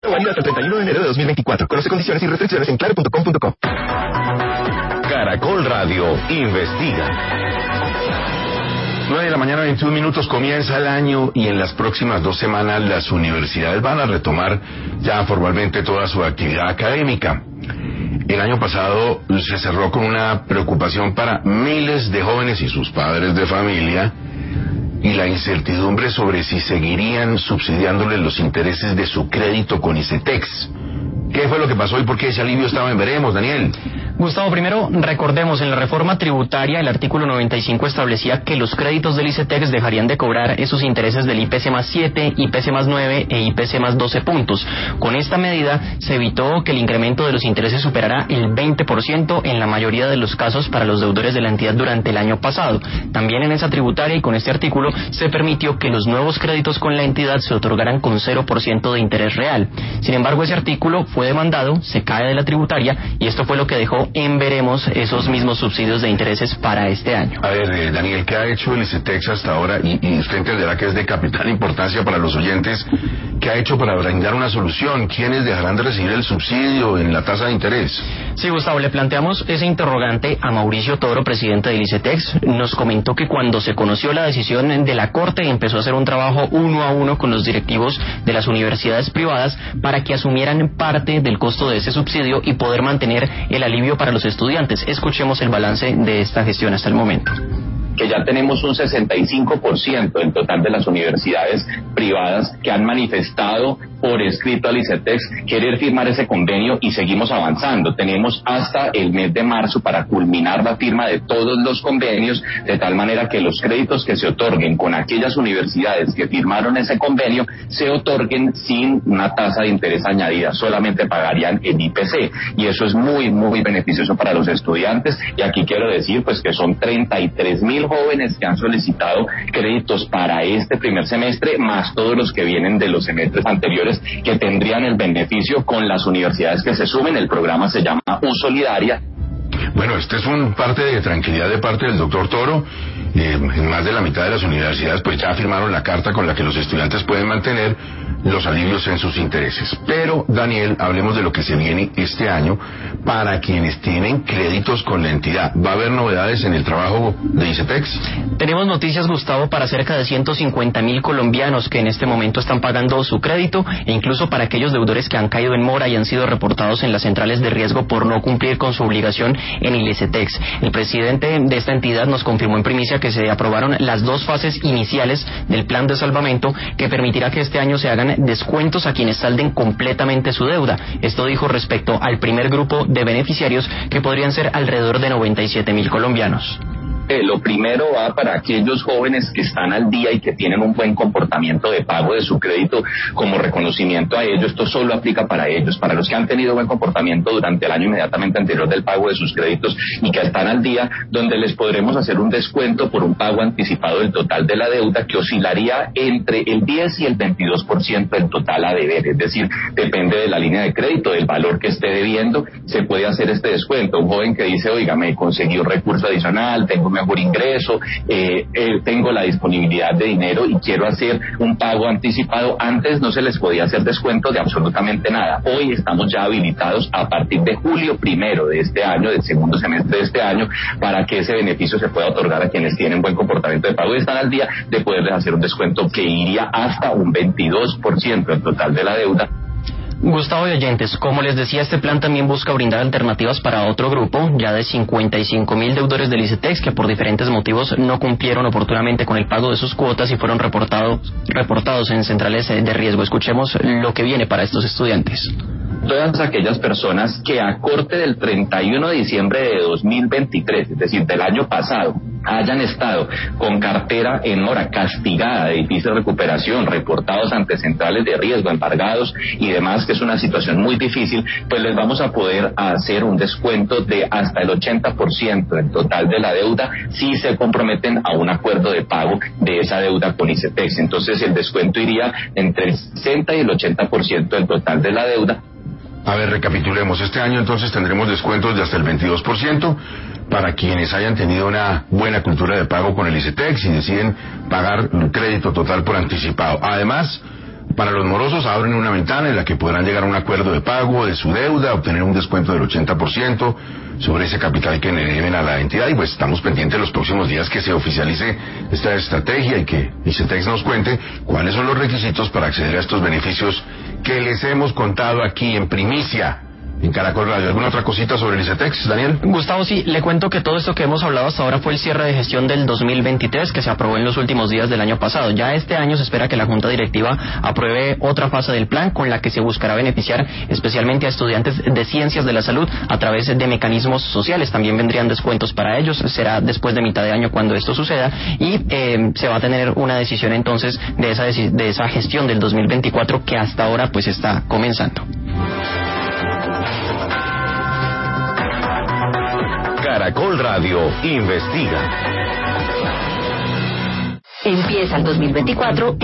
Válido hasta el 31 de enero de 2024. Conoce condiciones y restricciones en claro.com.co. Caracol Radio investiga. 9 de la mañana, 21 minutos, comienza el año y en las próximas 2 semanas las universidades van a retomar ya formalmente toda su actividad académica. El año pasado se cerró con una preocupación para miles de jóvenes y sus padres de familia y la incertidumbre sobre si seguirían subsidiándoles los intereses de su crédito con ICETEX. ¿Qué fue lo que pasó y por qué ese alivio estaba en veremos, Daniel? Gustavo, primero recordemos, en la reforma tributaria el artículo 95 establecía que los créditos del ICETEX dejarían de cobrar esos intereses del IPC más 7, IPC más 9 e IPC más 12 puntos. Con esta medida se evitó que el incremento de los intereses superara el 20% en la mayoría de los casos para los deudores de la entidad durante el año pasado. También en esa tributaria y con este artículo se permitió que los nuevos créditos con la entidad se otorgaran con 0% de interés real. Sin embargo, ese artículo fue demandado, se cae de la tributaria y esto fue lo que dejó en veremos esos mismos subsidios de intereses para este año. A ver, Daniel, ¿qué ha hecho el ICETEX hasta ahora? Y usted entenderá que es de capital importancia para los oyentes. ¿Qué ha hecho para brindar una solución? ¿Quiénes dejarán de recibir el subsidio en la tasa de interés? Sí, Gustavo, le planteamos ese interrogante a Mauricio Toro, presidente del ICETEX. Nos comentó que cuando se conoció la decisión de la Corte empezó a hacer un trabajo 1 a 1 con los directivos de las universidades privadas para que asumieran parte del costo de ese subsidio y poder mantener el alivio para los estudiantes. Escuchemos el balance de esta gestión hasta el momento. Que ya tenemos un 65% del total de las universidades privadas que han manifestado por escrito al ICETEX querer firmar ese convenio y seguimos avanzando. Tenemos hasta el mes de marzo para culminar la firma de todos los convenios, de tal manera que los créditos que se otorguen con aquellas universidades que firmaron ese convenio se otorguen sin una tasa de interés añadida, solamente pagarían el IPC, y eso es muy, muy beneficioso para los estudiantes. Y aquí quiero decir pues que son 33,000 jóvenes que han solicitado créditos para este primer semestre, más todos los que vienen de los semestres anteriores que tendrían el beneficio con las universidades que se sumen. El programa se llama U-Solidaria. Bueno, este es un parte de tranquilidad de parte del doctor Toro. En más de la mitad de las universidades pues ya firmaron la carta con la que los estudiantes pueden mantener los alivios en sus intereses. Pero, Daniel, hablemos de lo que se viene este año para quienes tienen créditos con la entidad. ¿Va a haber novedades en el trabajo de ICETEX? Tenemos noticias, Gustavo, para cerca de 150,000 colombianos que en este momento están pagando su crédito e incluso para aquellos deudores que han caído en mora y han sido reportados en las centrales de riesgo por no cumplir con su obligación en el ICETEX. El presidente de esta entidad nos confirmó en primicia que se aprobaron las 2 fases iniciales del plan de salvamento que permitirá que este año se hagan descuentos a quienes salden completamente su deuda. Esto dijo respecto al primer grupo de beneficiarios, que podrían ser alrededor de 97,000 colombianos. Lo primero va para aquellos jóvenes que están al día y que tienen un buen comportamiento de pago de su crédito como reconocimiento a ello. Esto solo aplica para ellos. Para los que han tenido buen comportamiento durante el año inmediatamente anterior del pago de sus créditos y que están al día, donde les podremos hacer un descuento por un pago anticipado del total de la deuda que oscilaría entre el 10 y el 22% del total a deber. Es decir, depende de la línea de crédito, del valor que esté debiendo, se puede hacer este descuento. Un joven que dice, oiga, me conseguí un recurso adicional, tengo mejor ingreso, tengo la disponibilidad de dinero y quiero hacer un pago anticipado. Antes no se les podía hacer descuento de absolutamente nada. Hoy estamos ya habilitados a partir de julio 1 de este año, del segundo semestre de este año, para que ese beneficio se pueda otorgar a quienes tienen buen comportamiento de pago y están al día, de poderles hacer un descuento que iría hasta un 22% del total de la deuda. Gustavo y oyentes, como les decía, este plan también busca brindar alternativas para otro grupo, ya de 55,000 deudores del ICETEX que por diferentes motivos no cumplieron oportunamente con el pago de sus cuotas y fueron reportados en centrales de riesgo. Escuchemos lo que viene para estos estudiantes. Todas aquellas personas que a corte del 31 de diciembre de 2023, es decir, del año pasado, hayan estado con cartera en mora, castigada, de difícil recuperación, reportados ante centrales de riesgo, embargados y demás, que es una situación muy difícil, pues les vamos a poder hacer un descuento de hasta el 80% del total de la deuda si se comprometen a un acuerdo de pago de esa deuda con ICETEX. Entonces el descuento iría entre el 60 y el 80% del total de la deuda. A ver, recapitulemos. Este año entonces tendremos descuentos de hasta el 22% para quienes hayan tenido una buena cultura de pago con el ICETEX y deciden pagar un crédito total por anticipado. Además, Para los morosos abren una ventana en la que podrán llegar a un acuerdo de pago de su deuda, obtener un descuento del 80% sobre ese capital que le deben a la entidad, y pues estamos pendientes los próximos días que se oficialice esta estrategia y que ICETEX nos cuente cuáles son los requisitos para acceder a estos beneficios que les hemos contado aquí en primicia en Caracol Radio. ¿Alguna otra cosita sobre el ICETEX, Daniel? Gustavo, sí, le cuento que todo esto que hemos hablado hasta ahora fue el cierre de gestión del 2023 que se aprobó en los últimos días del año pasado. Ya este año se espera que la Junta Directiva apruebe otra fase del plan con la que se buscará beneficiar especialmente a estudiantes de ciencias de la salud a través de mecanismos sociales. También vendrían descuentos para ellos. Será después de mitad de año cuando esto suceda y se va a tener una decisión entonces de esa gestión del 2024 que hasta ahora pues está comenzando. Caracol Radio investiga. Empieza el 2024